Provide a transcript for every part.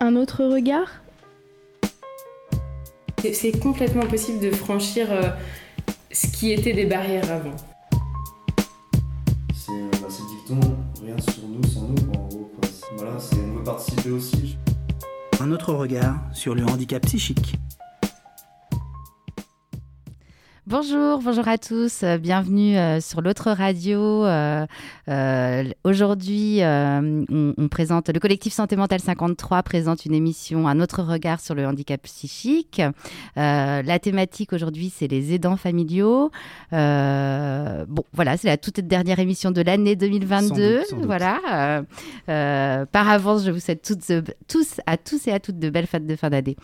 un autre regard ? C'est complètement possible de franchir ce qui était des barrières avant. C'est le dicton, rien sur nous sans nous, en gros. Voilà, on veut participer aussi. Un autre regard sur le handicap psychique. Bonjour à tous, bienvenue sur l'autre radio. Aujourd'hui, on présente, le collectif Santé Mentale 53 présente une émission, un autre regard sur le handicap psychique. La thématique aujourd'hui, c'est les aidants familiaux. Voilà, c'est la toute dernière émission de l'année 2022. Sans doute. Voilà. Par avance, je vous souhaite tous et à toutes de belles fêtes de fin d'année.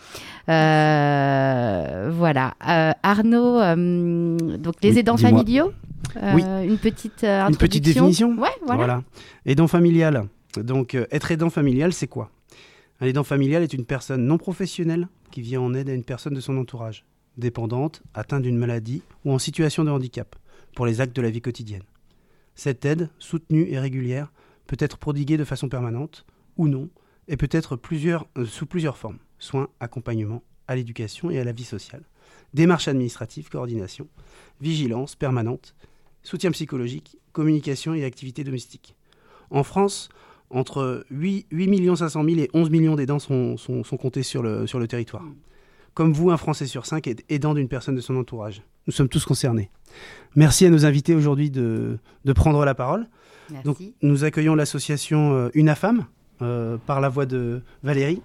Voilà. Arnaud, donc les aidants familiaux, une petite introduction. Une petite définition. Ouais, voilà. Aidant familial. Donc, être aidant familial, c'est quoi ? Un aidant familial est une personne non professionnelle qui vient en aide à une personne de son entourage, dépendante, atteinte d'une maladie ou en situation de handicap, pour les actes de la vie quotidienne. Cette aide, soutenue et régulière, peut être prodiguée de façon permanente ou non, et peut être sous plusieurs formes. Soins, accompagnement, à l'éducation et à la vie sociale. Démarches administratives, coordination, vigilance permanente, soutien psychologique, communication et activités domestiques. En France, entre 8 500 000 et 11 millions d'aidants sont comptés sur le territoire. Comme vous, un Français sur 5 est aidant d'une personne de son entourage. Nous sommes tous concernés. Merci à nos invités aujourd'hui de prendre la parole. Merci. Donc, nous accueillons l'association UNAFAM par la voix de Valérie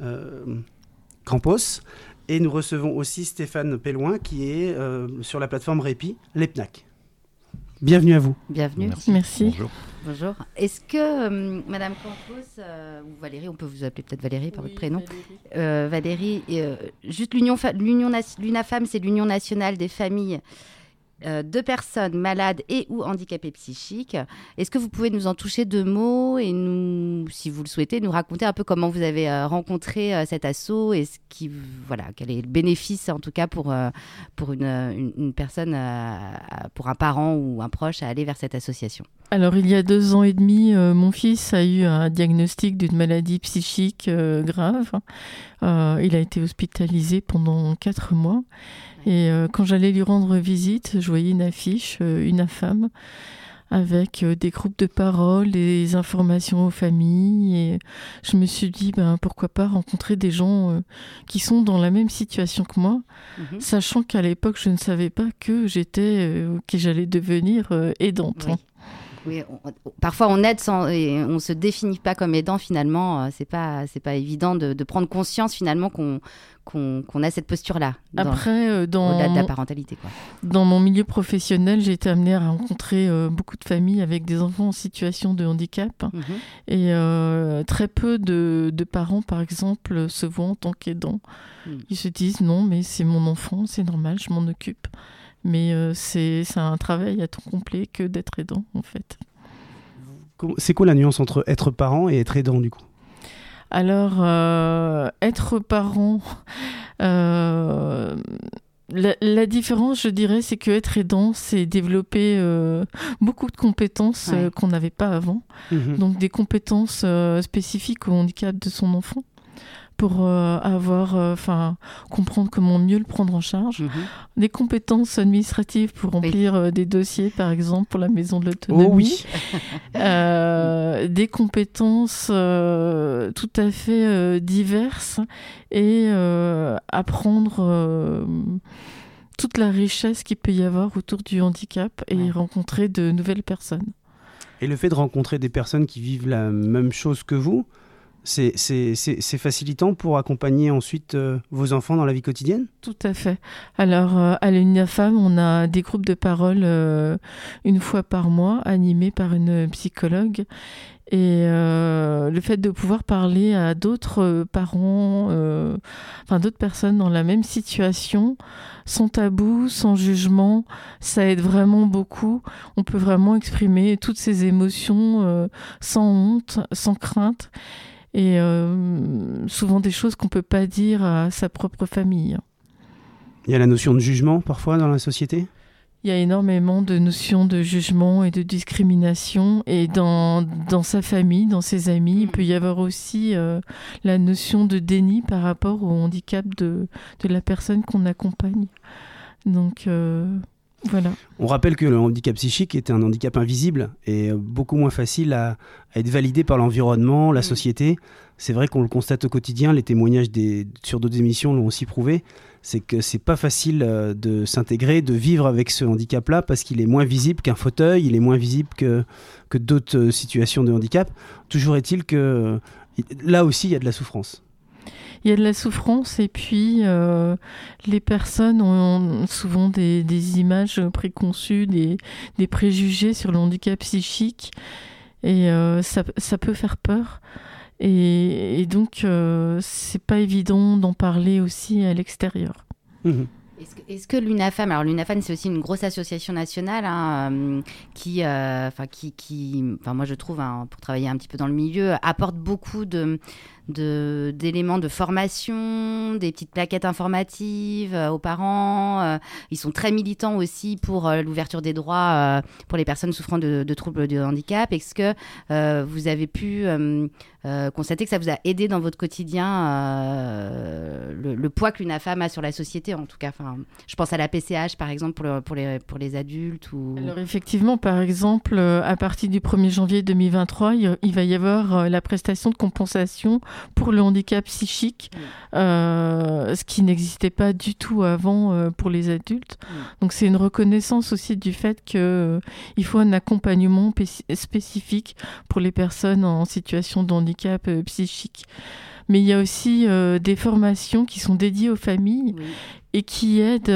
Campos. Et nous recevons aussi Stéphane Pellouin qui est sur la plateforme Répit, l'EPNAC. Bienvenue à vous. Bienvenue. Merci. Bonjour. Est-ce que Madame Campos, ou Valérie, on peut vous appeler peut-être Valérie par votre prénom. Valérie, juste l'UNAFAM, c'est l'Union nationale des familles de personnes malades et ou handicapées psychiques. Est-ce que vous pouvez nous en toucher 2 mots et nous, si vous le souhaitez, nous raconter un peu comment vous avez rencontré cet asso et quel est le bénéfice en tout cas pour une personne, pour un parent ou un proche à aller vers cette association. Alors, il y a 2 ans et demi, mon fils a eu un diagnostic d'une maladie psychique grave. Il a été hospitalisé pendant 4 mois. Et quand j'allais lui rendre visite, je voyais une affiche, UNAFAM, avec des groupes de parole, des informations aux familles. Et je me suis dit, pourquoi pas rencontrer des gens qui sont dans la même situation que moi, sachant qu'à l'époque, je ne savais pas que j'allais devenir aidante. Oui. Oui, parfois on aide et on se définit pas comme aidant finalement. C'est pas évident de prendre conscience finalement qu'on a cette posture-là. Après, au-delà de la parentalité, quoi. Dans mon milieu professionnel, j'ai été amenée à rencontrer beaucoup de familles avec des enfants en situation de handicap. Et très peu de parents, par exemple, se voient en tant qu'aidants. Ils se disent non, mais c'est mon enfant, c'est normal, je m'en occupe. Mais c'est un travail à temps complet que d'être aidant, en fait. C'est quoi la nuance entre être parent et être aidant, du coup ? Alors, être parent, la différence, je dirais, c'est que être aidant, c'est développer beaucoup de compétences qu'on n'avait pas avant. Donc, des compétences spécifiques au handicap de son enfant, pour comprendre comment mieux le prendre en charge. Des compétences administratives pour remplir des dossiers, par exemple, pour la maison de l'autonomie. Oh oui. Des compétences tout à fait diverses et apprendre toute la richesse qu'il peut y avoir autour du handicap et rencontrer de nouvelles personnes. Et le fait de rencontrer des personnes qui vivent la même chose que vous, c'est facilitant pour accompagner ensuite vos enfants dans la vie quotidienne ? Tout à fait. Alors, à l'UNAFAM, on a des groupes de parole 1 fois par mois, animés par une psychologue. Et le fait de pouvoir parler à d'autres parents, d'autres personnes dans la même situation, sans tabou, sans jugement, ça aide vraiment beaucoup. On peut vraiment exprimer toutes ces émotions sans honte, sans crainte. Et souvent des choses qu'on ne peut pas dire à sa propre famille. Il y a la notion de jugement parfois dans la société ? Il y a énormément de notions de jugement et de discrimination. Et dans sa famille, dans ses amis, il peut y avoir aussi la notion de déni par rapport au handicap de la personne qu'on accompagne. Donc, voilà. On rappelle que le handicap psychique est un handicap invisible et beaucoup moins facile à être validé par l'environnement, la société. C'est vrai qu'on le constate au quotidien, les témoignages sur d'autres émissions l'ont aussi prouvé. C'est que c'est pas facile de s'intégrer, de vivre avec ce handicap-là parce qu'il est moins visible qu'un fauteuil, il est moins visible que d'autres situations de handicap. Toujours est-il que là aussi, il y a de la souffrance. Il y a de la souffrance et puis les personnes ont souvent des images préconçues, des préjugés sur le handicap psychique et ça peut faire peur. Et donc, c'est pas évident d'en parler aussi à l'extérieur. Mmh. Est-ce que l'UNAFAM, alors l'UNAFAM c'est aussi une grosse association nationale qui, moi je trouve, pour travailler un petit peu dans le milieu, apporte beaucoup d'éléments de formation, des petites plaquettes informatives aux parents. Ils sont très militants aussi pour l'ouverture des droits pour les personnes souffrant de troubles de handicap. Est-ce que vous avez pu constater que ça vous a aidé dans votre quotidien, le poids que l'UNAFAM a sur la société en tout cas? Je pense à la PCH par exemple pour les adultes. Alors effectivement, par exemple, à partir du 1er janvier 2023, il va y avoir la prestation de compensation pour le handicap psychique, ce qui n'existait pas du tout avant pour les adultes. Donc c'est une reconnaissance aussi du fait qu'il faut un accompagnement spécifique pour les personnes en situation de handicap psychique. Mais il y a aussi des formations qui sont dédiées aux familles et qui aident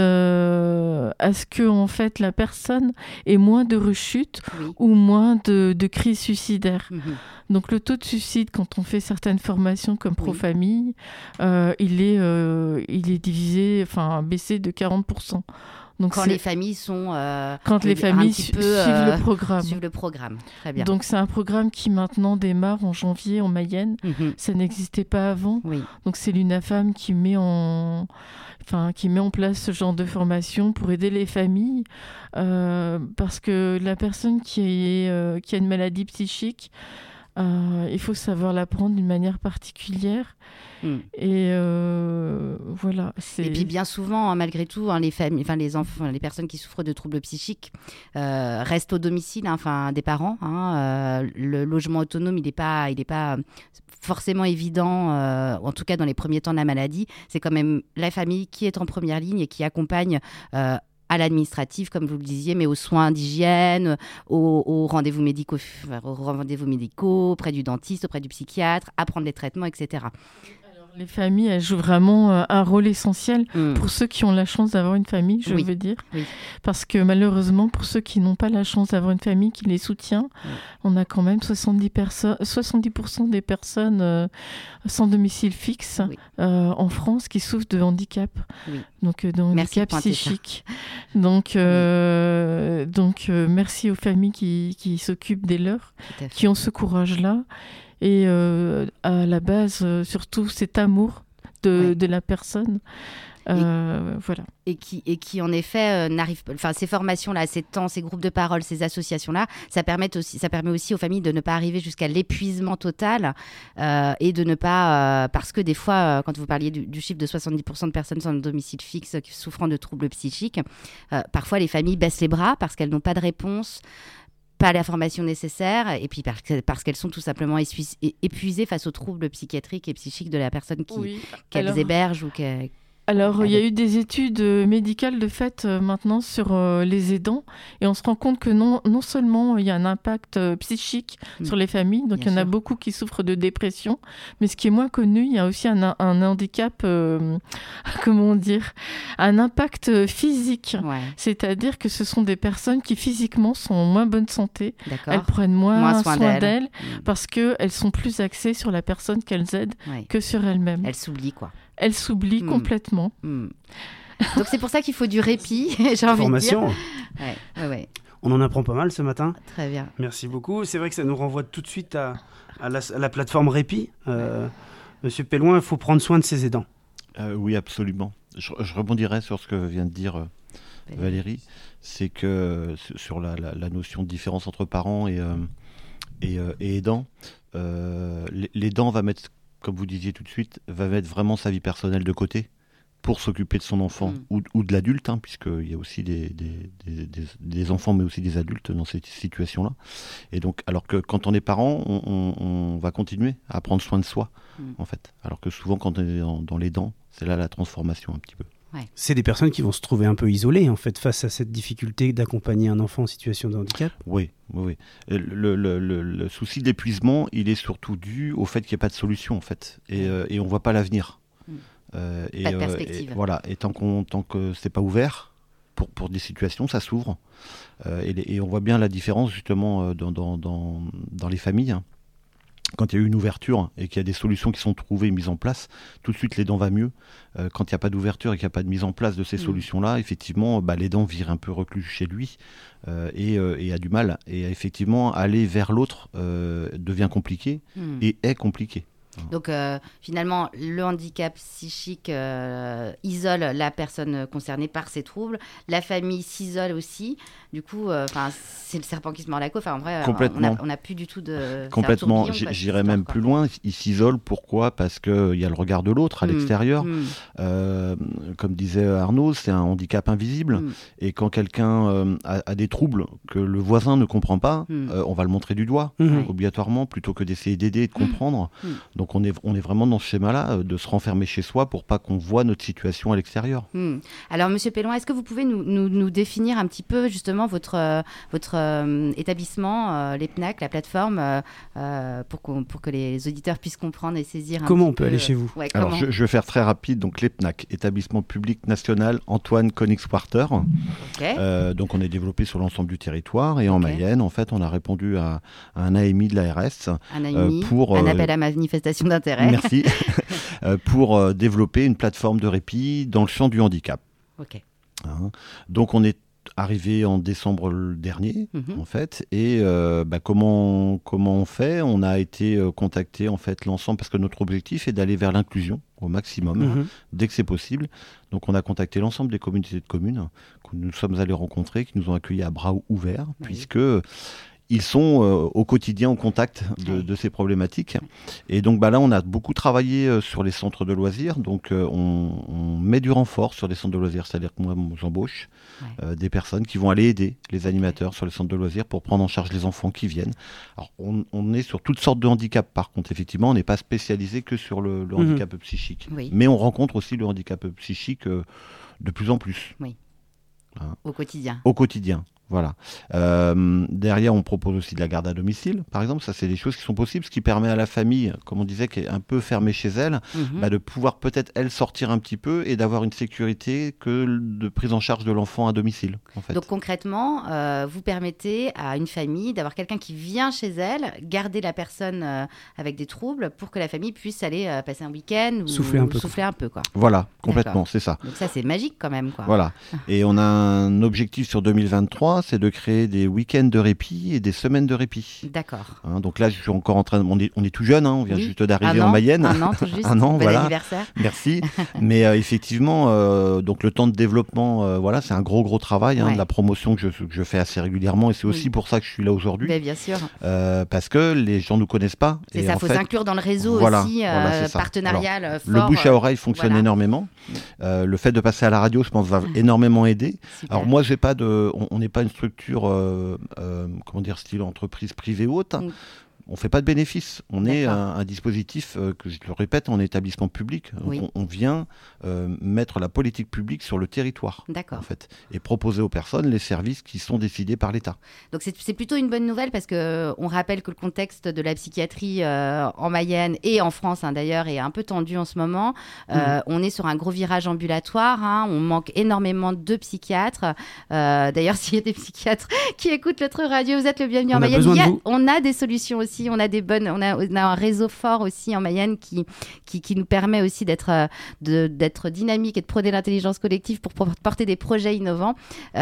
à ce que en fait, la personne ait moins de rechutes ou moins de crises suicidaires. Donc le taux de suicide, quand on fait certaines formations comme Pro-Famille, il est divisé, baissé de 40%. Donc les familles sont quand les familles suivent le programme. Suivent le programme. Très bien. Donc c'est un programme qui maintenant démarre en janvier en Mayenne. Ça n'existait pas avant. Donc c'est l'UNAFAM qui met en place ce genre de formation pour aider les familles parce que la personne qui a une maladie psychique, il faut savoir la prendre d'une manière particulière. Et voilà. Et puis bien souvent, malgré tout, les familles, les enfants, les personnes qui souffrent de troubles psychiques restent au domicile, des parents. Le logement autonome, il n'est pas forcément évident, en tout cas dans les premiers temps de la maladie. C'est quand même la famille qui est en première ligne et qui accompagne à l'administratif, comme vous le disiez, mais aux soins d'hygiène, aux rendez-vous médicaux, auprès du dentiste, auprès du psychiatre, à prendre les traitements, etc. Les familles, elles jouent vraiment un rôle essentiel pour ceux qui ont la chance d'avoir une famille, je veux dire. Parce que malheureusement, pour ceux qui n'ont pas la chance d'avoir une famille qui les soutient, on a quand même 70% des personnes sans domicile fixe en France qui souffrent de handicap. Donc de handicap psychique. Donc merci aux familles qui s'occupent des leurs, qui ont ce courage-là. Et à la base, surtout cet amour de la personne. Voilà. Et qui en effet n'arrivent pas. Ces formations-là, ces temps, ces groupes de parole, ces associations-là, ça permet aussi aux familles de ne pas arriver jusqu'à l'épuisement total et de ne pas. Parce que des fois, quand vous parliez du chiffre de 70% de personnes sans domicile fixe souffrant de troubles psychiques, parfois les familles baissent les bras parce qu'elles n'ont pas de réponse, pas la formation nécessaire, et puis parce qu'elles sont tout simplement épuisées face aux troubles psychiatriques et psychiques de la personne qu'elles hébergent ou qu'elles... Alors, il y a eu des études médicales de fait maintenant sur les aidants et on se rend compte que non seulement il y a un impact psychique sur les familles, donc il y en a beaucoup qui souffrent de dépression, mais ce qui est moins connu, il y a aussi un handicap, un impact physique. C'est-à-dire que ce sont des personnes qui physiquement sont en moins bonne santé, elles prennent moins soin d'elles parce qu'elles sont plus axées sur la personne qu'elles aident que sur elles-mêmes. Elles s'oublient Elle s'oublie complètement. Donc c'est pour ça qu'il faut du répit, j'ai envie de dire. On en apprend pas mal ce matin. Très bien. Merci beaucoup. C'est vrai que ça nous renvoie tout de suite à la plateforme Répit. Monsieur Pellouin, il faut prendre soin de ses aidants. Oui, absolument. Je rebondirai sur ce que vient de dire Valérie, c'est que sur la notion de différence entre parents et aidants, l'aidant va mettre, comme vous disiez tout de suite, va mettre vraiment sa vie personnelle de côté pour s'occuper de son enfant ou de l'adulte, puisqu'il y a aussi des enfants, mais aussi des adultes dans cette situation-là. Et donc, alors que quand on est parent, on va continuer à prendre soin de soi, en fait. Alors que souvent, quand on est dans les dents, c'est là la transformation un petit peu. Ouais. C'est des personnes qui vont se trouver un peu isolées, en fait, face à cette difficulté d'accompagner un enfant en situation de handicap. Oui. Le souci de l'épuisement, il est surtout dû au fait qu'il n'y ait pas de solution, en fait. Et on ne voit pas l'avenir. Pas de perspective. Et tant que c'est pas ouvert pour des situations, ça s'ouvre. Et on voit bien la différence justement dans les familles. Quand il y a eu une ouverture et qu'il y a des solutions qui sont trouvées et mises en place, tout de suite l'aidant va mieux. Quand il n'y a pas d'ouverture et qu'il n'y a pas de mise en place de ces solutions-là, effectivement, l'aidant vire un peu reclus chez lui et a du mal. Et effectivement, aller vers l'autre devient compliqué et est compliqué. Donc finalement, le handicap psychique isole la personne concernée par ces troubles. La famille s'isole aussi. Du coup, c'est le serpent qui se mord la queue. En vrai, on n'a plus du tout de... Complètement. J'irais même plus loin. Il s'isole. Pourquoi ? Parce qu'il y a le regard de l'autre à l'extérieur. Comme disait Arnaud, c'est un handicap invisible. Et quand quelqu'un a des troubles que le voisin ne comprend pas, on va le montrer du doigt, obligatoirement, plutôt que d'essayer d'aider et de comprendre. Donc on est vraiment dans ce schéma-là, de se renfermer chez soi pour pas qu'on voit notre situation à l'extérieur. Alors, Monsieur Pellouin, est-ce que vous pouvez nous définir un petit peu justement votre établissement, l'EPNAC, la plateforme, pour que les auditeurs puissent comprendre et saisir un comment petit on peut peu, aller chez vous? Alors, je vais faire très rapide. Donc, l'EPNAC, établissement public national Antoine Koenigswarter. Donc, on est développé sur l'ensemble du territoire et en Mayenne, en fait, on a répondu à un AMI de l'ARS pour un appel à manifestation d'intérêt. Merci. Pour développer une plateforme de répit dans le champ du handicap. Donc, on est arrivé en décembre dernier, en fait, et comment on fait ? On a été contacté, en fait, l'ensemble, parce que notre objectif est d'aller vers l'inclusion au maximum, dès que c'est possible. Donc, on a contacté l'ensemble des communautés de communes que nous sommes allés rencontrer, qui nous ont accueillis à bras ouverts, puisque ils sont au quotidien au contact de ces problématiques. Et donc là, on a beaucoup travaillé sur les centres de loisirs. Donc on met du renfort sur les centres de loisirs. C'est-à-dire que moi, j'embauche des personnes qui vont aller aider les animateurs sur les centres de loisirs pour prendre en charge les enfants qui viennent. Alors, on est sur toutes sortes de handicaps. Par contre, effectivement, on n'est pas spécialisé que sur le handicap psychique. Mais on rencontre aussi le handicap psychique de plus en plus. Au quotidien. Au quotidien. Voilà. Derrière, on propose aussi de la garde à domicile, par exemple. Ça, c'est des choses qui sont possibles, ce qui permet à la famille, comme on disait, qui est un peu fermée chez elle, de pouvoir peut-être, elle, sortir un petit peu et d'avoir une sécurité que de prise en charge de l'enfant à domicile, en fait. Donc, concrètement, vous permettez à une famille d'avoir quelqu'un qui vient chez elle, garder la personne avec des troubles pour que la famille puisse aller passer un week-end ou souffler un peu, quoi. Voilà, complètement, c'est ça. Donc ça, c'est magique quand même, quoi. Voilà. Et on a un objectif sur 2023, c'est de créer des week-ends de répit et des semaines de répit. D'accord. Donc là, je suis encore en train de... On est tout jeune, on vient juste d'arriver en Mayenne. Un an, tout juste. Bon anniversaire. Merci. Mais effectivement, donc le temps de développement, c'est un gros travail, de la promotion que je fais assez régulièrement. Et c'est aussi pour ça que je suis là aujourd'hui. Mais bien sûr. Parce que les gens ne nous connaissent pas. C'est ça, il faut s'inclure dans le réseau aussi, partenarial fort. Le bouche à oreille fonctionne énormément. Le fait de passer à la radio, je pense, va énormément aider. Super. Alors moi, on n'est pas une structure, style entreprise privée haute. On ne fait pas de bénéfices. On est un dispositif, que je le répète, en établissement public. On vient mettre la politique publique sur le territoire, en fait, et proposer aux personnes les services qui sont décidés par l'État. Donc c'est plutôt une bonne nouvelle parce qu'on rappelle que le contexte de la psychiatrie en Mayenne et en France d'ailleurs est un peu tendu en ce moment. On est sur un gros virage ambulatoire. On manque énormément de psychiatres. D'ailleurs, s'il y a des psychiatres qui écoutent notre radio, vous êtes le bienvenu en Mayenne. On a des solutions aussi. On a un réseau fort aussi en Mayenne qui nous permet aussi d'être dynamique et de prôner l'intelligence collective pour porter des projets innovants.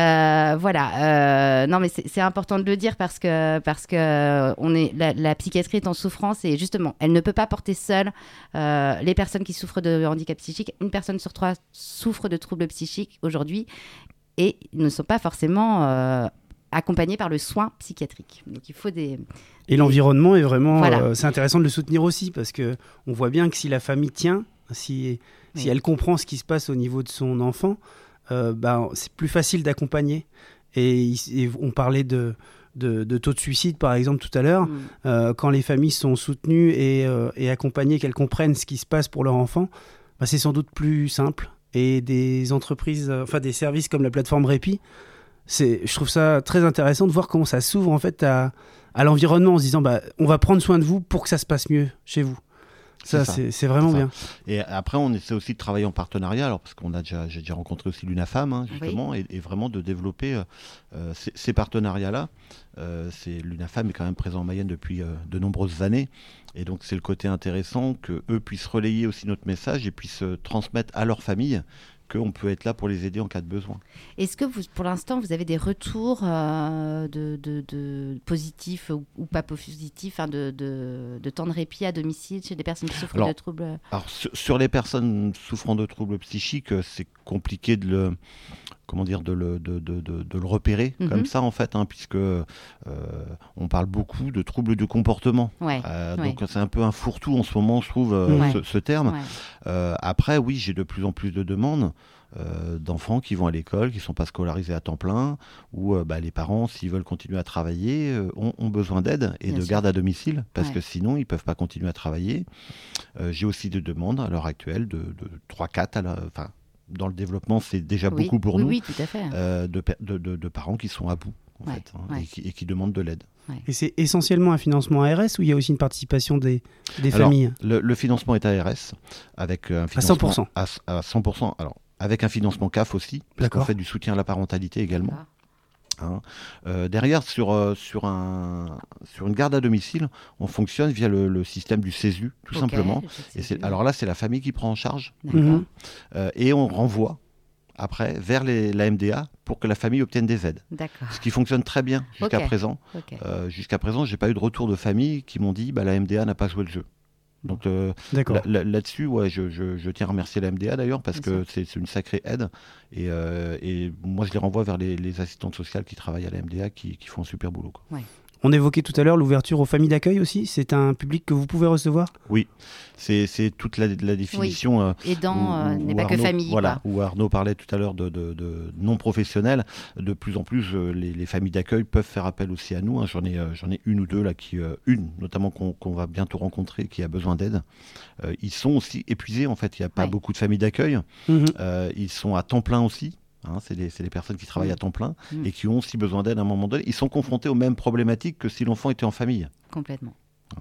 Non, mais c'est important de le dire parce que la psychiatrie est en souffrance et justement, elle ne peut pas porter seule les personnes qui souffrent de handicap psychique. Une personne sur 3 souffre de troubles psychiques aujourd'hui. et ils ne sont pas forcément accompagnés par le soin psychiatrique. Donc il faut des... Et l'environnement est vraiment... Voilà. c'est intéressant de le soutenir aussi, parce qu'on voit bien que si la famille tient, si elle comprend ce qui se passe au niveau de son enfant, c'est plus facile d'accompagner. Et on parlait de taux de suicide, par exemple, tout à l'heure. Quand les familles sont soutenues et accompagnées, qu'elles comprennent ce qui se passe pour leur enfant, c'est sans doute plus simple. Et des entreprises, des services comme la plateforme Répit, je trouve ça très intéressant de voir comment ça s'ouvre en fait à l'environnement en se disant on va prendre soin de vous pour que ça se passe mieux chez vous. C'est vraiment bien. Et après, on essaie aussi de travailler en partenariat, alors parce j'ai déjà rencontré aussi l'UNAFAM, justement, et vraiment de développer ces partenariats-là. L'UNAFAM est quand même présent en Mayenne depuis de nombreuses années, et donc c'est le côté intéressant qu'eux puissent relayer aussi notre message et puissent transmettre à leur famille qu'on peut être là pour les aider en cas de besoin. Est-ce que pour l'instant, vous avez des retours de positifs ou pas positifs, de temps de répit à domicile chez des personnes qui souffrent de troubles? Alors, sur les personnes souffrant de troubles psychiques, c'est compliqué de le repérer comme ça, en fait, puisque on parle beaucoup de troubles du comportement. Donc c'est un peu un fourre-tout en ce moment, je trouve, ce terme. Après, oui, j'ai de plus en plus de demandes d'enfants qui vont à l'école, qui ne sont pas scolarisés à temps plein, où les parents, s'ils veulent continuer à travailler, ont besoin d'aide et de garde à domicile, parce que sinon, ils ne peuvent pas continuer à travailler. J'ai aussi des demandes à l'heure actuelle de 3-4 dans le développement, c'est déjà beaucoup pour nous, tout à fait. de parents qui sont à bout, et qui demandent de l'aide. Et c'est essentiellement un financement ARS ou il y a aussi une participation des familles? Le financement est ARS, avec un financement à 100%. Alors, avec un financement CAF aussi, parce qu'on fait du soutien à la parentalité également. Derrière, sur une garde à domicile, on fonctionne via le système du CESU, tout simplement. Alors là, c'est la famille qui prend en charge. Et on renvoie après vers la MDA pour que la famille obtienne des aides. Ce qui fonctionne très bien jusqu'à présent. Jusqu'à présent, je n'ai pas eu de retour de famille qui m'ont dit la MDA n'a pas joué le jeu. Donc là-dessus, je tiens à remercier la MDA d'ailleurs, parce que c'est une sacrée aide, et moi je les renvoie vers les assistantes sociales qui travaillent à la MDA, qui font un super boulot. On évoquait tout à l'heure l'ouverture aux familles d'accueil aussi. C'est un public que vous pouvez recevoir? Oui, c'est toute la définition. Aidant n'est pas que famille. Voilà, où Arnaud parlait tout à l'heure de non professionnels. De plus en plus, les familles d'accueil peuvent faire appel aussi à nous. J'en ai une ou deux là, une notamment qu'on va bientôt rencontrer, qui a besoin d'aide. Ils sont aussi épuisés en fait. Il n'y a pas beaucoup de familles d'accueil. Ils sont à temps plein aussi. C'est les personnes qui travaillent à temps plein et qui ont aussi besoin d'aide à un moment donné. Ils sont confrontés aux mêmes problématiques que si l'enfant était en famille. Complètement.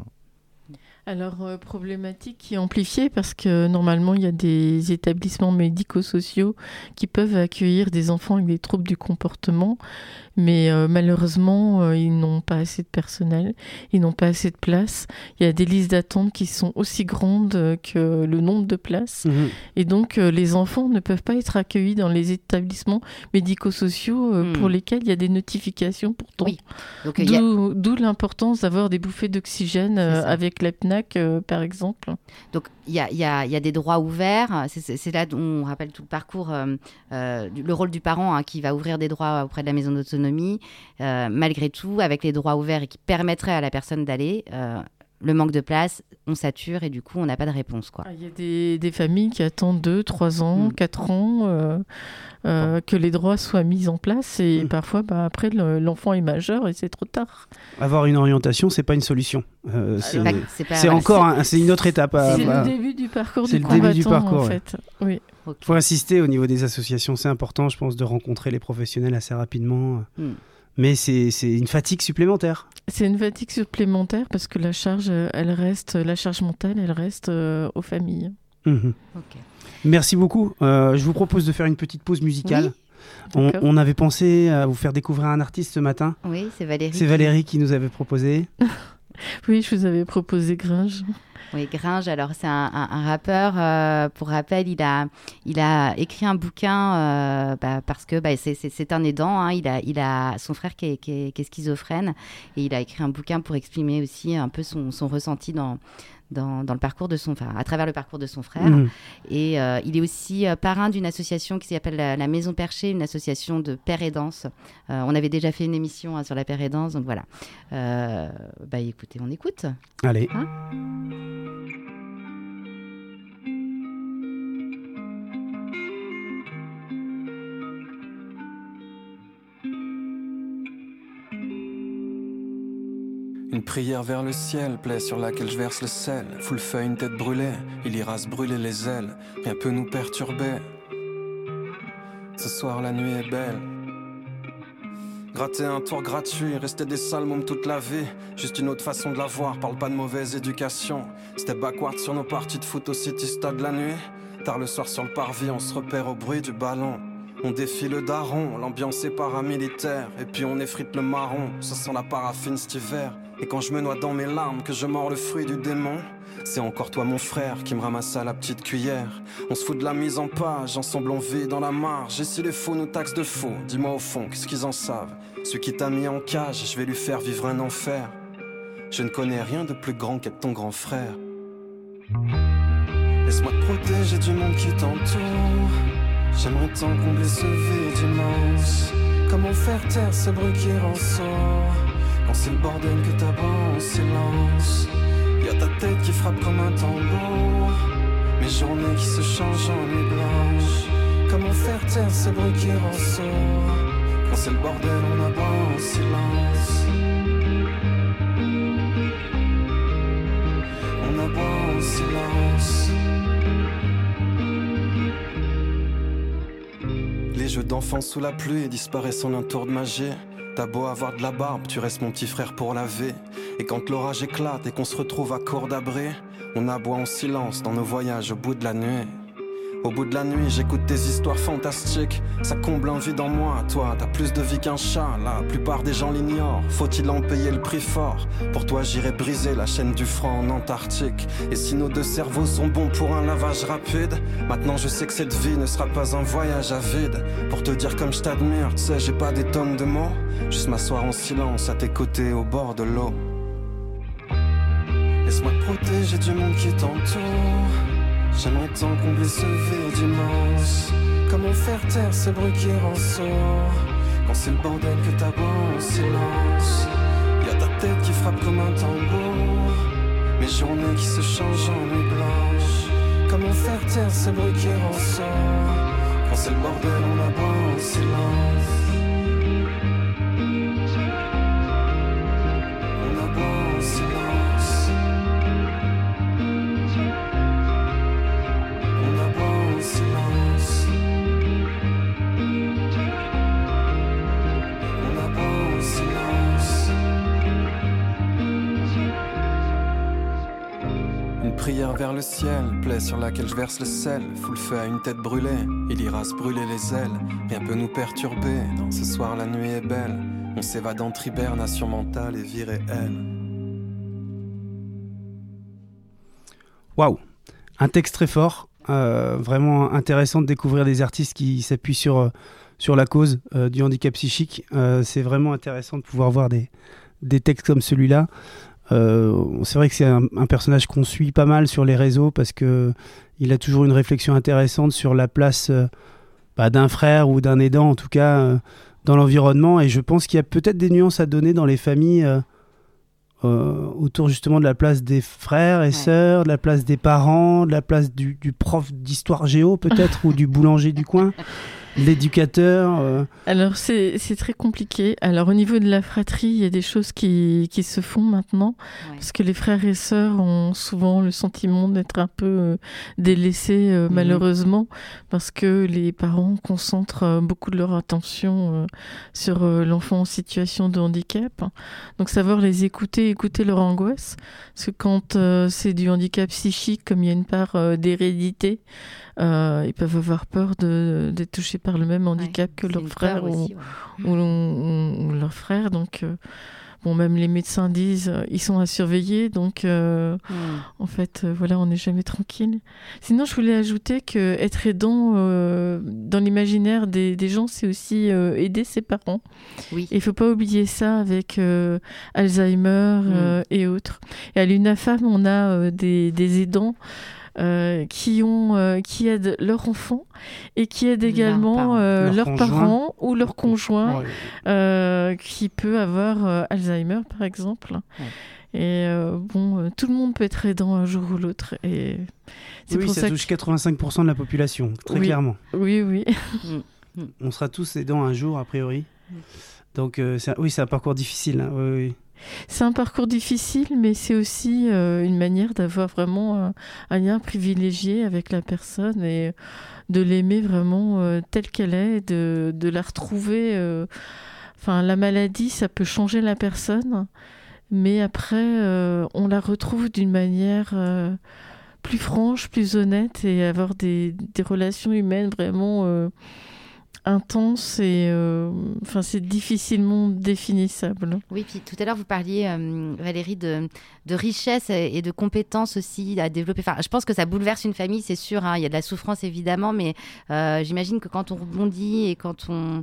Alors, problématique qui est amplifiée parce que normalement, il y a des établissements médico-sociaux qui peuvent accueillir des enfants avec des troubles du comportement, mais malheureusement, ils n'ont pas assez de personnel, ils n'ont pas assez de place. Il y a des listes d'attente qui sont aussi grandes que le nombre de places. Et donc, les enfants ne peuvent pas être accueillis dans les établissements médico-sociaux pour lesquels il y a des notifications pourtant. Donc, d'où l'importance d'avoir des bouffées d'oxygène avec la PNAC, par exemple. Donc, il y a des droits ouverts. C'est là où on rappelle tout le parcours, le rôle du parent qui va ouvrir des droits auprès de la maison d'autonomie. Malgré tout, avec les droits ouverts et qui permettraient à la personne d'aller, le manque de place, on sature et du coup, on n'a pas de réponse. Il y a des familles qui attendent 2, 3 ans, 4 ans que les droits soient mis en place et parfois, après, l'enfant est majeur et c'est trop tard. Avoir une orientation, c'est pas une solution. C'est une autre étape. C'est le début du parcours du combattant, en fait. Oui. Il faut insister au niveau des associations. C'est important, je pense, de rencontrer les professionnels assez rapidement. Mais c'est une fatigue supplémentaire. C'est une fatigue supplémentaire parce que la charge mentale, elle reste aux familles. Merci beaucoup. Je vous propose de faire une petite pause musicale. On avait pensé à vous faire découvrir un artiste ce matin. Oui, c'est Valérie. C'est Valérie qui nous avait proposé. Oui, je vous avais proposé Gringe. Oui, Gringe, alors c'est un rappeur, pour rappel, il a écrit un bouquin parce que c'est un aidant, il a son frère qui est schizophrène et il a écrit un bouquin pour exprimer aussi un peu son ressenti dans le parcours de à travers le parcours de son frère. Et il est aussi parrain d'une association qui s'appelle la Maison Perchée, une association de père aidance. On avait déjà fait une émission sur la père aidance, donc voilà. Écoutez, on écoute. Allez. Une prière vers le ciel, plaie sur laquelle je verse le sel. Foule feuille, une tête brûlée, il ira se brûler les ailes. Rien peut nous perturber. Ce soir la nuit est belle. Gratter un tour gratuit, rester des sales mômes toute la vie. Juste une autre façon de la voir, parle pas de mauvaise éducation. Step backward sur nos parties de foot au City Stade la nuit. Tard le soir sur le parvis, on se repère au bruit du ballon. On défie le daron, l'ambiance est paramilitaire. Et puis on effrite le marron, ça sent la paraffine cet hiver. Et quand je me noie dans mes larmes, que je mords le fruit du démon, c'est encore toi mon frère qui me ramasse à la petite cuillère. On se fout de la mise en page, ensemble on vit dans la marge. Et si les faux nous taxent de faux, dis-moi au fond, qu'est-ce qu'ils en savent? Celui qui t'a mis en cage, je vais lui faire vivre un enfer. Je ne connais rien de plus grand qu'être ton grand frère. Laisse-moi te protéger du monde qui t'entoure. J'aimerais tant combler ce vide immense. Comment faire taire ce bruit qui ressort quand c'est le bordel que t'abat en silence. Y'a ta tête qui frappe comme un tambour, mes journées qui se changent en nuit blanche. Comment faire taire ce bruit qui ressort quand c'est le bordel on abat en silence. On abat en silence. Les jeux d'enfants sous la pluie disparaissent en un tour de magie. T'as beau avoir de la barbe, tu restes mon petit frère pour laver. Et quand l'orage éclate et qu'on se retrouve à court d'abri, on aboie en silence dans nos voyages au bout de la nuit. Au bout de la nuit, j'écoute tes histoires fantastiques. Ça comble un vide en moi, toi, t'as plus de vie qu'un chat. La plupart des gens l'ignorent, faut-il en payer le prix fort? Pour toi, j'irai briser la chaîne du franc en Antarctique. Et si nos deux cerveaux sont bons pour un lavage rapide, maintenant je sais que cette vie ne sera pas un voyage à vide. Pour te dire comme je t'admire, tu sais, j'ai pas des tonnes de mots. Juste m'asseoir en silence à tes côtés au bord de l'eau. Laisse-moi te protéger du monde qui t'entoure. J'aimerais tant combler ce vide immense. Comment faire taire ce bruit qui ressort quand c'est le bordel que t'abat en silence. Y'a ta tête qui frappe comme un tambour, mes journées qui se changent en nuit blanche. Comment faire taire ce bruit qui ressort quand c'est le bordel on abat en silence. On abat en silence. Silence. On abat en silence. Une prière vers le ciel, plaie sur laquelle je verse le sel. Fout le feu à une tête brûlée, il ira se brûler les ailes. Rien peut nous perturber, dans ce soir la nuit est belle. On s'évade entre hibernation mentale et vie réelle. Waouh, un texte très fort. Vraiment intéressant de découvrir des artistes qui s'appuient sur la cause du handicap psychique. C'est vraiment intéressant de pouvoir voir des textes comme celui-là. C'est vrai que c'est un personnage qu'on suit pas mal sur les réseaux parce qu'il a toujours une réflexion intéressante sur la place d'un frère ou d'un aidant, en tout cas, dans l'environnement. Et je pense qu'il y a peut-être des nuances à donner dans les familles autour justement de la place des frères et sœurs, de la place des parents, de la place du prof d'histoire géo peut-être ou du boulanger du coin, l'éducateur. Alors c'est très compliqué. Alors au niveau de la fratrie, il y a des choses qui se font maintenant parce que les frères et sœurs ont souvent le sentiment d'être un peu délaissés malheureusement parce que les parents concentrent beaucoup de leur attention sur l'enfant en situation de handicap. Donc savoir les écouter leur angoisse, parce que quand c'est du handicap psychique, comme il y a une part d'hérédité, ils peuvent avoir peur d'être touchés par le même handicap que leur frère ou leur frère. Donc Bon, même les médecins disent ils sont à surveiller, donc en fait, voilà, on n'est jamais tranquille. Sinon, je voulais ajouter que être aidant dans l'imaginaire des gens, c'est aussi aider ses parents. Oui. Il faut pas oublier ça avec Alzheimer et autres. Et à l'UNAFAM, on a des aidants qui aident leurs enfants et qui aident également leurs parents ou leurs conjoints qui peut avoir Alzheimer par exemple. Et tout le monde peut être aidant un jour ou l'autre. Et c'est pour ça touche 85% de la population, très clairement. Oui. On sera tous aidants un jour, a priori. Donc c'est un parcours difficile. Hein. Oui. C'est un parcours difficile, mais c'est aussi une manière d'avoir vraiment un lien privilégié avec la personne et de l'aimer vraiment telle qu'elle est, de la retrouver. La maladie, ça peut changer la personne, mais après, on la retrouve d'une manière plus franche, plus honnête et avoir des relations humaines vraiment intense et c'est difficilement définissable. Oui, puis tout à l'heure vous parliez Valérie de richesse et de compétences aussi à développer. Enfin, je pense que ça bouleverse une famille, c'est sûr, hein. Il y a de la souffrance évidemment, mais j'imagine que quand on rebondit et quand on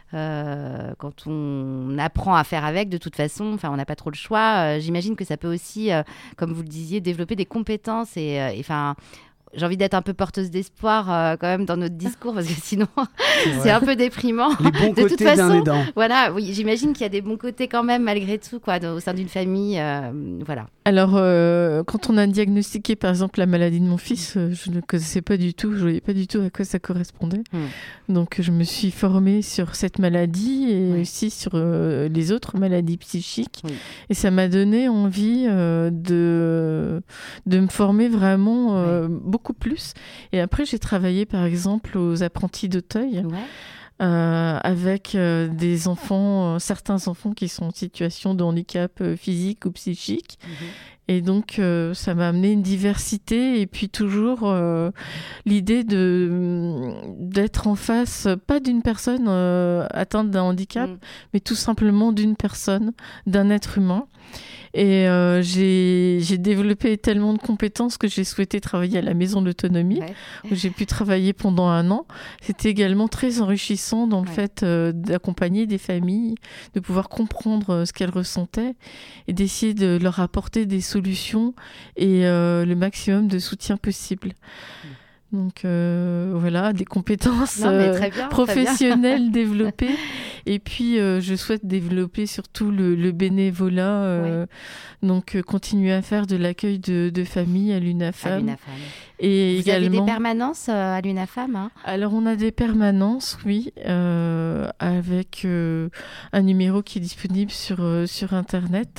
apprend à faire avec, de toute façon, on n'a pas trop le choix. J'imagine que ça peut aussi, comme vous le disiez, développer des compétences et j'ai envie d'être un peu porteuse d'espoir quand même dans notre discours parce que sinon c'est un peu déprimant. Les bons côtés d'un aidant. Voilà, oui, j'imagine qu'il y a des bons côtés quand même malgré tout au sein d'une famille. Voilà. Alors, quand on a diagnostiqué par exemple la maladie de mon fils, je ne connaissais pas du tout, je ne voyais pas du tout à quoi ça correspondait. Donc je me suis formée sur cette maladie et aussi sur les autres maladies psychiques. Et ça m'a donné envie de me former vraiment beaucoup plus. Et après, j'ai travaillé par exemple aux apprentis d'Auteuil. Avec des enfants, certains enfants qui sont en situation de handicap physique ou psychique. Et donc, ça m'a amené une diversité et puis toujours l'idée d'être en face, pas d'une personne atteinte d'un handicap, mais tout simplement d'une personne, d'un être humain. Et j'ai développé tellement de compétences que j'ai souhaité travailler à la maison de l'autonomie, où j'ai pu travailler pendant 1 an. C'était également très enrichissant dans le fait d'accompagner des familles, de pouvoir comprendre ce qu'elles ressentaient et d'essayer de leur apporter des solutions et le maximum de soutien possible. Donc voilà, des compétences professionnelles développées. Et puis je souhaite développer surtout le bénévolat, donc continuer à faire de l'accueil de famille à l'UNAFAM. Et vous avez des permanences à l'UNAFAM, hein ? Alors on a des permanences, oui, avec un numéro qui est disponible sur Internet.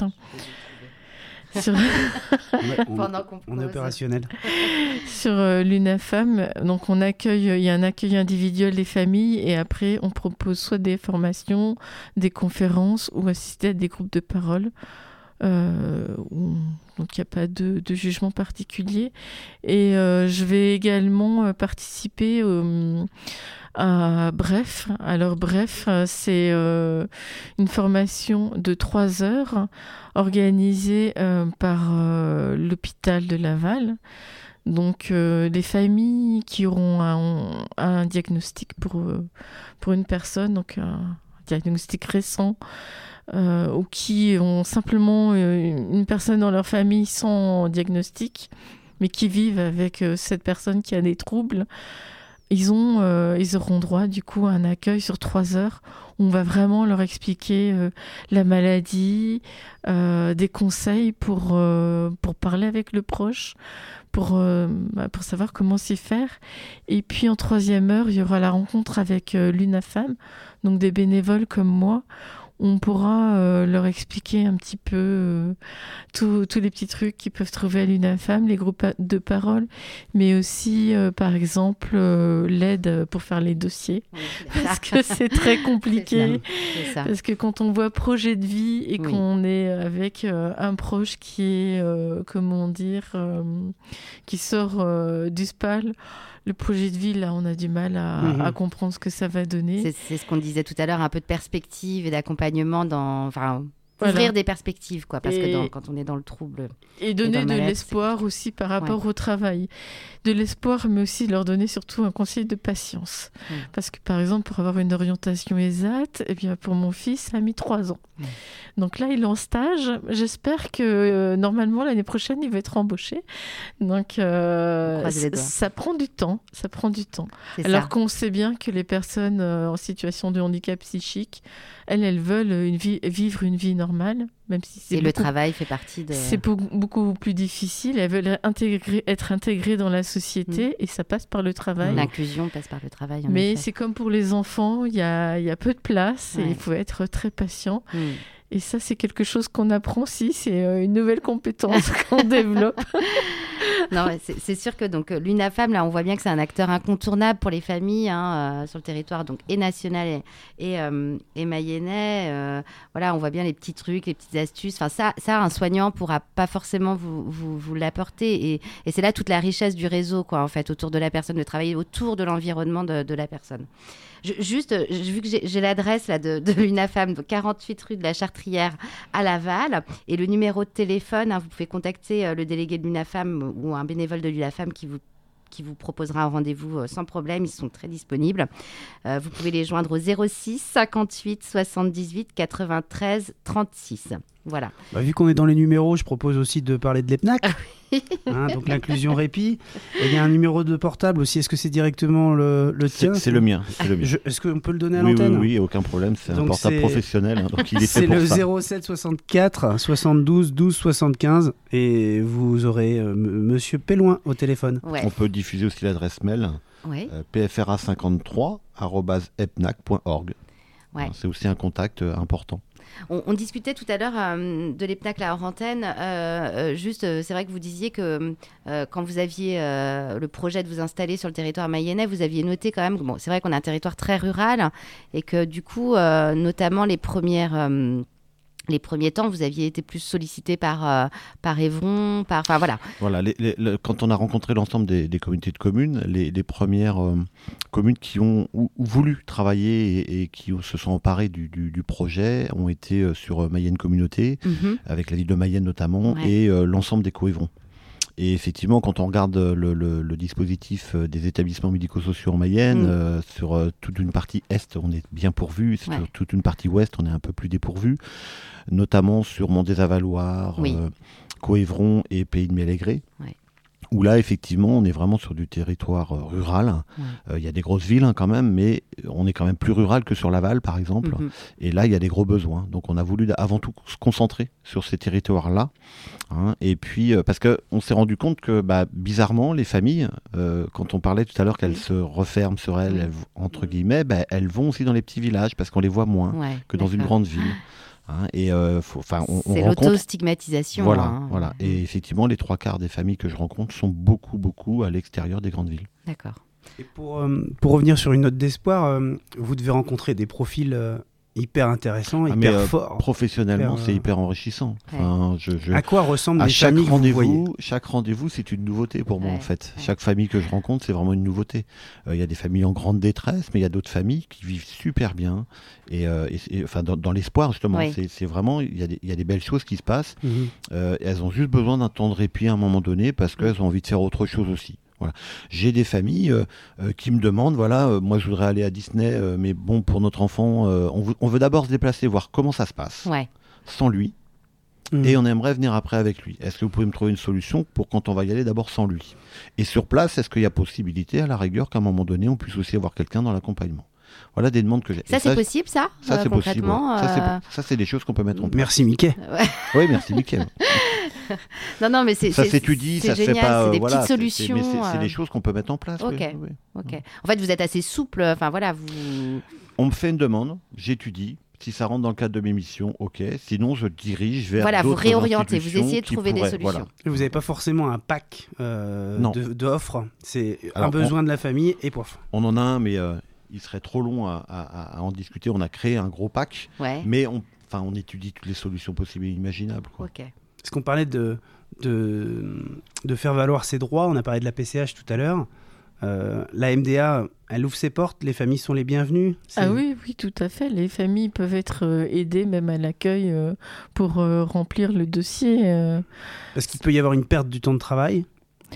On est opérationnel. Sur l'UNAFAM, donc il y a un accueil individuel des familles et après on propose soit des formations, des conférences ou assister à des groupes de parole. Donc il n'y a pas de jugement particulier. Et je vais également participer à Bref. Alors Bref, c'est une formation de 3 heures organisée par l'hôpital de Laval. Donc les familles qui auront un diagnostic pour une personne, donc un diagnostic récent, ou qui ont simplement une personne dans leur famille sans diagnostic, mais qui vivent avec cette personne qui a des troubles, ils auront droit du coup à un accueil sur 3 heures où on va vraiment leur expliquer la maladie, des conseils pour parler avec le proche, pour savoir comment s'y faire. Et puis en 3e heure, il y aura la rencontre avec l'UNAFAM, donc des bénévoles comme moi. On pourra leur expliquer un petit peu tous les petits trucs qu'ils peuvent trouver à l'UNAFAM, les groupes de parole, mais aussi, par exemple, l'aide pour faire les dossiers. Oui, parce que c'est très compliqué. C'est ça. Parce que quand on voit projet de vie et qu'on est avec un proche qui est, qui sort du SPAL, le projet de vie, là, on a du mal à comprendre ce que ça va donner. C'est ce qu'on disait tout à l'heure, un peu de perspective et d'accompagnement dans... ouvrir des perspectives, quoi, parce que quand on est dans le trouble... Et donner de l'espoir aussi par rapport au travail. De l'espoir, mais aussi leur donner surtout un conseil de patience. Parce que, par exemple, pour avoir une orientation ESAT, eh bien, pour mon fils, ça a mis 3 ans. Donc là, il est en stage. J'espère que, normalement, l'année prochaine, il va être embauché. Donc, ça prend du temps. Ça prend du temps. Alors qu'on sait bien que les personnes en situation de handicap psychique, elles veulent vivre une vie normale, même si c'est le travail fait partie de... C'est beaucoup plus difficile. Elles veulent être intégrées dans la société et ça passe par le travail. L'inclusion passe par le travail, Mais c'est comme pour les enfants, il y a peu de place et il faut être très patient. Et ça, c'est quelque chose qu'on apprend aussi. C'est une nouvelle compétence qu'on développe. Non, c'est sûr que donc l'UNAFAM, là, on voit bien que c'est un acteur incontournable pour les familles sur le territoire, donc et national et mayennais. Voilà, on voit bien les petits trucs, les petites astuces. Enfin, ça, un soignant pourra pas forcément vous l'apporter. Et c'est là toute la richesse du réseau, quoi, en fait, autour de la personne, de travailler autour de l'environnement de la personne. Juste, vu que j'ai l'adresse là, de l'UNAFAM, donc 48 rue de la Chartrière à Laval, et le numéro de téléphone, vous pouvez contacter le délégué de l'UNAFAM ou un bénévole de l'UNAFAM qui vous proposera un rendez-vous sans problème. Ils sont très disponibles. Vous pouvez les joindre au 06 58 78 93 36. Voilà. Vu qu'on est dans les numéros, je propose aussi de parler de l'EPNAC. Donc l'inclusion répit. Et il y a un numéro de portable aussi. Est-ce que c'est directement le tien ? C'est le mien. Est-ce qu'on peut le donner à l'antenne ? Oui, aucun problème. C'est un portable professionnel. Donc il est fait c'est pour le ça. 07 64 72 12 75 et vous aurez Monsieur Pellouin au téléphone. Ouais. On peut diffuser aussi l'adresse mail pfra53@epnac.org. Ouais. C'est aussi un contact important. On discutait tout à l'heure de l'EPNAC là hors antenne. C'est vrai que vous disiez que quand vous aviez le projet de vous installer sur le territoire mayennais, vous aviez noté quand même. Bon, c'est vrai qu'on a un territoire très rural et que du coup, notamment les premiers temps, vous aviez été plus sollicité par Évron, voilà. Voilà, quand on a rencontré l'ensemble des communautés de communes, les premières communes qui ont voulu travailler et qui se sont emparées du projet ont été sur Mayenne Communauté, avec la ville de Mayenne notamment, et l'ensemble des co-Évron. Et effectivement, quand on regarde le dispositif des établissements médico-sociaux en Mayenne, sur toute une partie est, on est bien pourvu. Sur toute une partie ouest, on est un peu plus dépourvu. Notamment sur Mont-des-Avaloirs, Co-Évron et Pays de Mélégré. Où là, effectivement, on est vraiment sur du territoire rural. Il y a des grosses villes quand même, mais on est quand même plus rural que sur Laval, par exemple. Et là, il y a des gros besoins. Donc, on a voulu avant tout se concentrer sur ces territoires-là. Et puis, parce qu'on s'est rendu compte que, bizarrement, les familles, quand on parlait tout à l'heure qu'elles se referment sur elles, entre guillemets, elles vont aussi dans les petits villages parce qu'on les voit moins que dans une grande ville. C'est l'auto-stigmatisation. Voilà. Et effectivement, les 3/4 des familles que je rencontre sont beaucoup à l'extérieur des grandes villes. D'accord. Et pour revenir sur une note d'espoir, vous devez rencontrer des profils hyper intéressant, hyper fort. Professionnellement, c'est hyper enrichissant. Enfin, à quoi ressemblent les familles que vous voyez ? Chaque rendez-vous, c'est une nouveauté pour moi, en fait. Chaque famille que je rencontre, c'est vraiment une nouveauté. Il y a des familles en grande détresse, mais il y a d'autres familles qui vivent super bien. Et dans l'espoir, justement, c'est vraiment, il y a des belles choses qui se passent. Elles ont juste besoin d'un temps de répit à un moment donné, parce qu'elles ont envie de faire autre chose aussi. Voilà. J'ai des familles qui me demandent, moi je voudrais aller à Disney, mais bon, pour notre enfant, on veut d'abord se déplacer, voir comment ça se passe, sans lui, et on aimerait venir après avec lui. Est-ce que vous pouvez me trouver une solution pour quand on va y aller d'abord sans lui ? Et sur place, est-ce qu'il y a possibilité, à la rigueur, qu'à un moment donné, on puisse aussi avoir quelqu'un dans l'accompagnement ? Voilà des demandes que j'ai. Ça, c'est possible, ça c'est concrètement, possible. Ça, c'est des choses qu'on peut mettre en place. Merci, Mickey. Oui, merci, Mickey. Non, mais ça s'étudie, ça se fait pas. C'est des petites solutions. C'est des choses qu'on peut mettre en place. Ok. En fait, vous êtes assez souple. On me fait une demande, j'étidie. Si ça rentre dans le cadre de mes missions, ok. Sinon, je dirige vers d'autres vous réorientez, vous essayez de trouver des solutions. Voilà. Vous n'avez pas forcément un pack d'offres. C'est un besoin de la famille et poif. On en a un, mais il serait trop long à en discuter. On a créé un gros pack, mais on étudie toutes les solutions possibles et imaginables. Est-ce qu'on parlait de faire valoir ses droits ? On a parlé de la PCH tout à l'heure. La MDA, elle ouvre ses portes, les familles sont les bienvenues. Ah oui, tout à fait. Les familles peuvent être aidées même à l'accueil pour remplir le dossier. Parce qu'il peut y avoir une perte du temps de travail.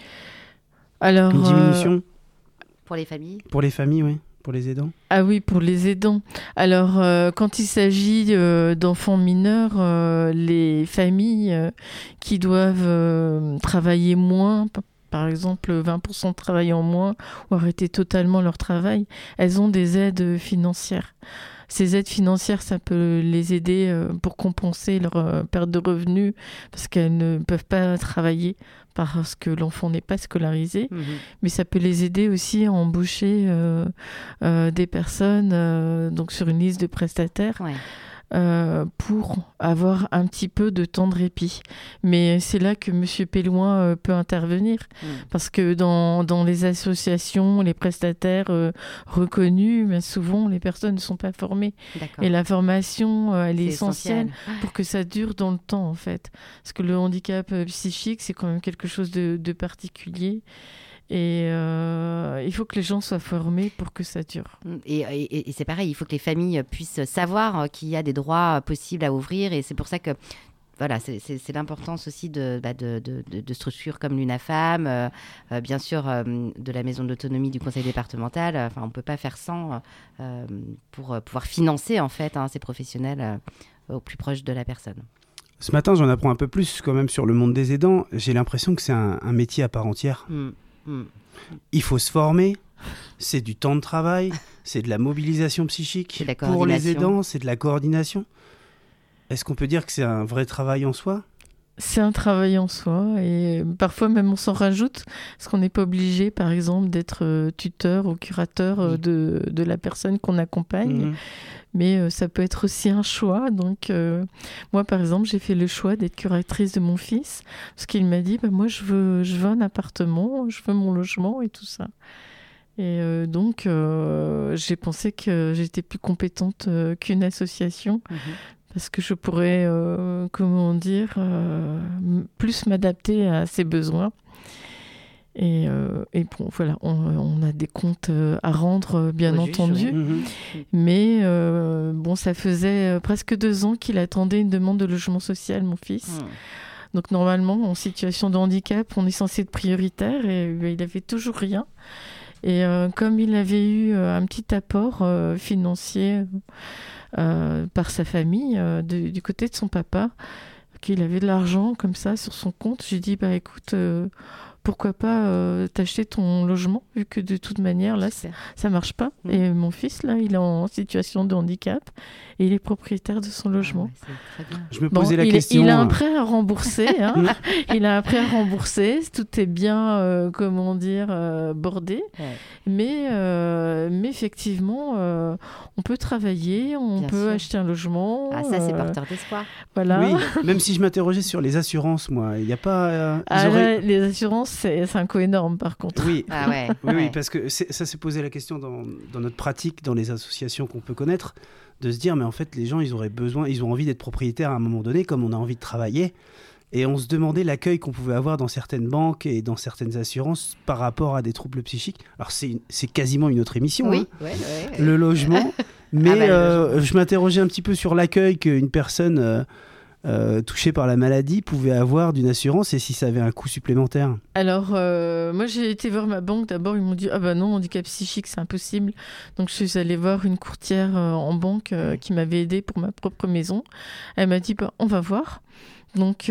Alors, une diminution. Pour les familles ? Pour les familles, oui. Pour les aidants. Ah oui, pour les aidants. Alors, quand il s'agit d'enfants mineurs, les familles qui doivent travailler moins, par exemple 20% de travail en moins, ou arrêter totalement leur travail, elles ont des aides financières. Ces aides financières, ça peut les aider pour compenser leur perte de revenus, parce qu'elles ne peuvent pas travailler parce que l'enfant n'est pas scolarisé. Mais ça peut les aider aussi à embaucher des personnes donc sur une liste de prestataires. Ouais. Pour avoir un petit peu de temps de répit. Mais c'est là que M. Pellouin peut intervenir, parce que dans les associations, les prestataires reconnus, mais souvent les personnes ne sont pas formées. D'accord. Et la formation, elle est essentielle essentiel. pour que ça dure dans le temps, en fait. Parce que le handicap psychique, c'est quand même quelque chose de particulier. Et il faut que les gens soient formés pour que ça dure. Et c'est pareil, il faut que les familles puissent savoir qu'il y a des droits possibles à ouvrir. Et c'est pour ça que voilà, c'est l'importance aussi de structures comme l'UNAFAM, bien sûr de la maison de l'autonomie du conseil départemental. Enfin, on ne peut pas faire sans pour pouvoir financer en fait ces professionnels au plus proche de la personne. Ce matin, j'en apprends un peu plus quand même sur le monde des aidants. J'ai l'impression que c'est un métier à part entière. Il faut se former, c'est du temps de travail, c'est de la mobilisation psychique. Pour les aidants, c'est de la coordination. Est-ce qu'on peut dire que c'est un vrai travail en soi ? C'est un travail en soi et parfois même on s'en rajoute parce qu'on n'est pas obligé par exemple d'être tuteur ou curateur de la personne qu'on accompagne. Mais ça peut être aussi un choix. Donc, moi, par exemple, j'ai fait le choix d'être curatrice de mon fils parce qu'il m'a dit moi, je veux un appartement, je veux mon logement et tout ça. Et donc, j'ai pensé que j'étais plus compétente qu'une association parce que je pourrais, plus m'adapter à ses besoins. Et bon, voilà, on a des comptes à rendre, bien entendu. Mais bon, ça faisait presque 2 ans qu'il attendait une demande de logement social, mon fils. Donc normalement, en situation de handicap, on est censé être prioritaire et il avait toujours rien. Et comme il avait eu un petit apport financier par sa famille, du côté de son papa, qu'il avait de l'argent comme ça sur son compte, j'ai dit, écoute... pourquoi pas t'acheter ton logement, vu que de toute manière, là, ça marche pas. Et mon fils, là, il est en situation de handicap et il est propriétaire de son logement. C'est très bien. Je me posais la question... Il a un prêt à rembourser. Il a un prêt à rembourser. Tout est bien, bordé. Ouais. Mais effectivement, on peut travailler, on peut acheter un logement. Ah, ça, c'est porteur d'espoir. Voilà. Oui, même si je m'interrogeais sur les assurances, moi, il n'y a pas... les assurances, c'est un coût énorme, par contre. Oui, ah ouais. Oui, parce que ça s'est posé la question dans notre pratique, dans les associations qu'on peut connaître, de se dire, mais en fait, les gens, ils ont envie d'être propriétaires à un moment donné, comme on a envie de travailler. Et on se demandait l'accueil qu'on pouvait avoir dans certaines banques et dans certaines assurances par rapport à des troubles psychiques. Alors, c'est quasiment une autre émission, oui, le logement. Mais je m'interrogeais un petit peu sur l'accueil qu'une personne... touché par la maladie pouvait avoir d'une assurance et si ça avait un coût supplémentaire. Alors, moi j'ai été voir ma banque. D'abord, ils m'ont dit non, handicap psychique, c'est impossible. Donc, je suis allée voir une courtière en banque qui m'avait aidée pour ma propre maison. Elle m'a dit on va voir. Donc,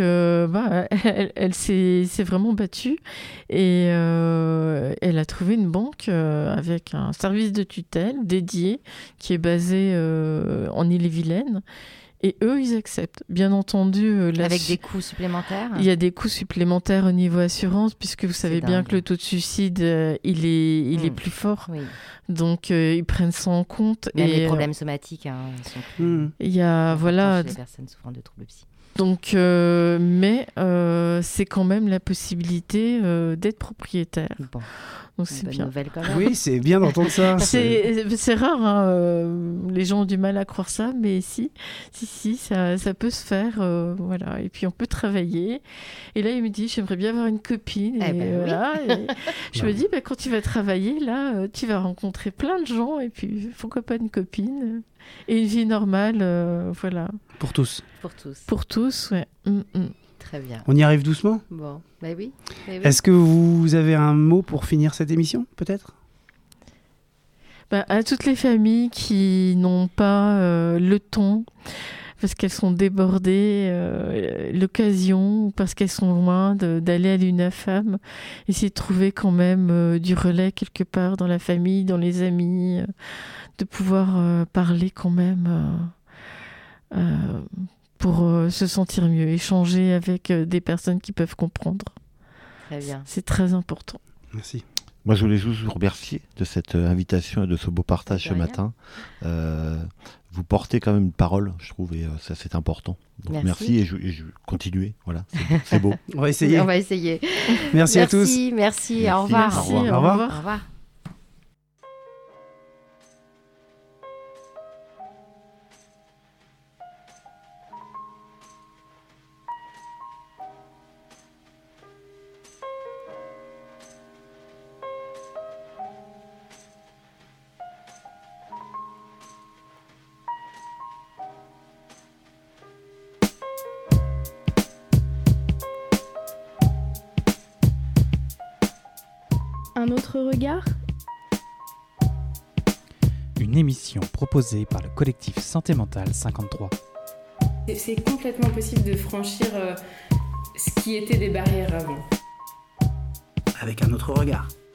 elle s'est vraiment battue et elle a trouvé une banque avec un service de tutelle dédié qui est basé en Île-et-Vilaine. Et eux, ils acceptent. Bien entendu... avec des coûts supplémentaires ? Il y a des coûts supplémentaires au niveau assurance, puisque vous savez bien que le taux de suicide, il est plus fort. Oui. Donc, ils prennent ça en compte. Même les problèmes somatiques sont plus... Il y a, voilà... Chez les personnes souffrant de troubles psy. Donc, mais c'est quand même la possibilité d'être propriétaire. Bon. Donc c'est bien. Quand même. Oui, c'est bien d'entendre ça. C'est rare, les gens ont du mal à croire ça, mais si ça peut se faire, voilà. Et puis on peut travailler. Et là, il me dit, j'aimerais bien avoir une copine. Voilà. Et je me dis, quand tu vas travailler, là, tu vas rencontrer plein de gens. Et puis, pourquoi pas une copine et une vie normale, voilà. Pour tous. Pour tous, ouais. Très bien. On y arrive doucement ? Bon, oui. Est-ce que vous avez un mot pour finir cette émission, peut-être ? À toutes les familles qui n'ont pas le temps, parce qu'elles sont débordées, l'occasion, ou parce qu'elles sont loin d'aller à l'UNAFAM, essayer de trouver quand même du relais quelque part dans la famille, dans les amis, de pouvoir parler quand même pour se sentir mieux, échanger avec des personnes qui peuvent comprendre. Très bien. C'est très important. Merci. Moi, je voulais juste vous remercier de cette invitation et de ce beau partage ce matin. Vous portez quand même une parole, je trouve, et ça, c'est important. Donc, merci et je continuez. Voilà, c'est beau. On va essayer. Merci à tous. Merci. Au revoir. Merci, au revoir. Au revoir. Un autre regard ? Une émission proposée par le collectif Santé Mentale 53. C'est complètement possible de franchir ce qui était des barrières avant. Avec un autre regard.